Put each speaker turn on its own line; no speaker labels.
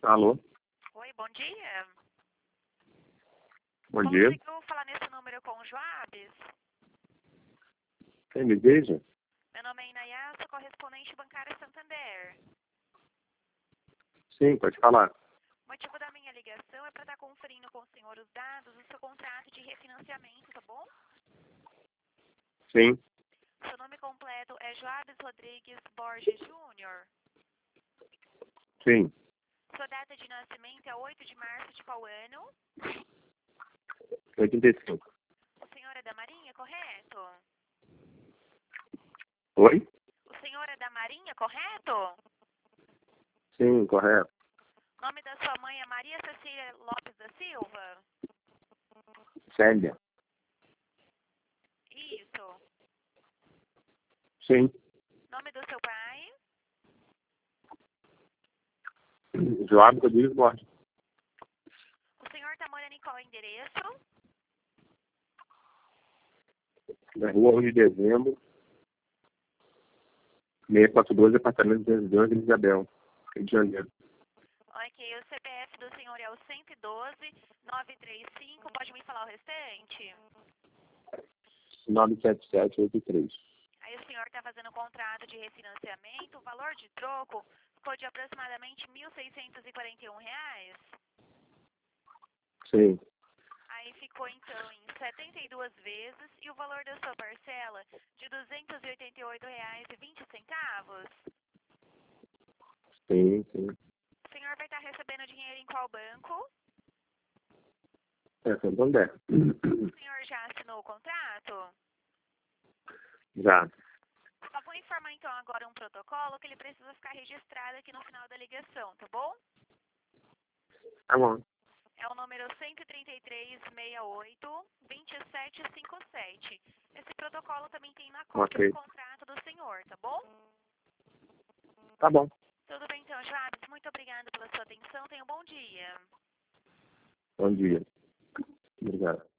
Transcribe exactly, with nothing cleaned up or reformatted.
Alô?
Oi, bom dia.
Bom dia.
Conseguiu falar nesse número com o Joabes?
Quem me deseja?
Meu nome é Inayá, sou correspondente bancária Santander.
Sim, pode falar.
O motivo da minha ligação é para estar conferindo com o senhor os dados do seu contrato de refinanciamento, tá bom?
Sim,
Seu nome completo é Joabes Rodrigues Borges Júnior.
sim.
Sua data de nascimento é oito de março de qual ano?
oitenta e cinco.
O senhor é da Marinha, correto?
Oi?
O senhor é da Marinha, correto?
Sim, correto.
O nome da sua mãe é Maria Cecília Lopes da Silva?
Célia.
Isso.
Sim.
Nome do seu pai?
Joab Rodrigues Borges.
O senhor está morando em qual endereço?
Na rua um de dezembro, seiscentos e quarenta e dois, apartamento duzentos e doze, Vila Isabel, Rio de Janeiro.
Ok, o C P F do senhor é o cento e doze, nove três cinco, pode me falar o restante?
nove sete sete oito três.
Aí o senhor está fazendo um contrato de refinanciamento, o valor de troco ficou de aproximadamente mil seiscentos e quarenta e um reais.
Sim,
Aí ficou então em setenta e duas vezes e o valor da sua parcela de duzentos e oitenta e oito reais e vinte centavos.
sim, sim.
O senhor vai estar recebendo dinheiro em qual banco?
É Santander.
O senhor já assinou o contrato?
Já.
Só vou informar então agora um protocolo que ele precisa ficar registrado aqui no final da ligação, tá bom?
Tá bom.
É o número cento e trinta e três, sessenta e oito, vinte e sete cinquenta e sete. Esse protocolo também tem na cópia
Ok.
do contrato do senhor, tá bom?
Tá bom.
Tudo bem então, Joabes. Muito obrigada pela sua atenção. Tenha um bom dia.
Bom dia. Obrigado.